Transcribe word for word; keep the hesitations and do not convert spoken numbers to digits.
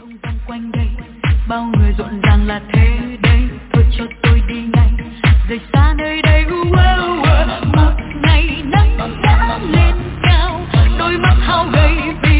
quanh đây bao người rộn ràng là thế đây, thôi cho tôi đi ngay rời xa nơi đây. Một ngày nắng đã lên cao, đôi mắt hao gầy.